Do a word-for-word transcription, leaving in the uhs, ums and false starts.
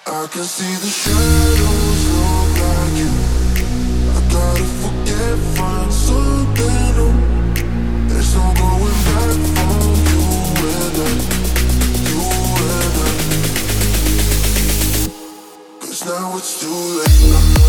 I can see the shadows look like you. I gotta forget, find something new. There's no going back from you and I, you and I. 'Cause now it's too late.